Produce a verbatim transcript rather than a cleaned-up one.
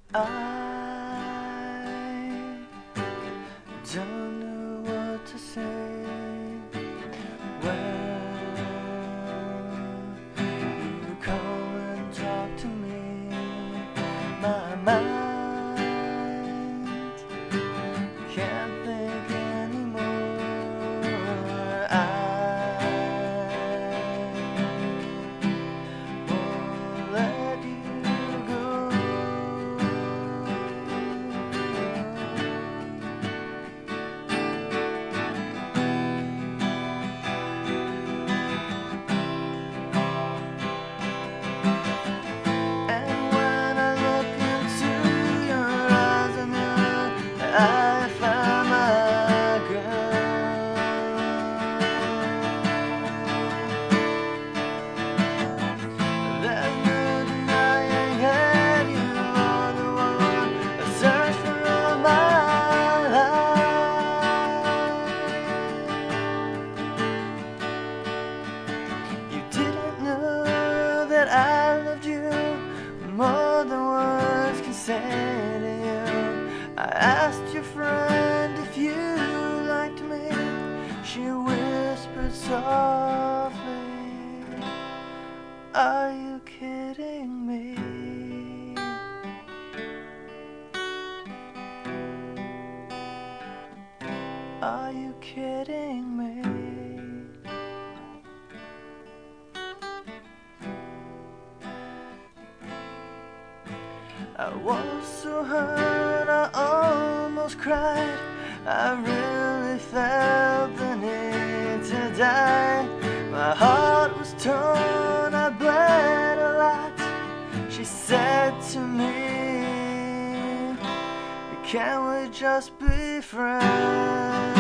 I don't know what to say when you come and talk to me. My mind can't think anymore. I won't let you go. I found my girl. There's no denying that you are the one I searched for all my life. You didn't know that I loved you more than words can say to you. I asked your friend if you liked me. She whispered softly, are you kidding me? Are you kidding me? I was so hurt, I almost cried. I really felt the need to die. My heart was torn, I bled a lot. She said to me, can we just be friends?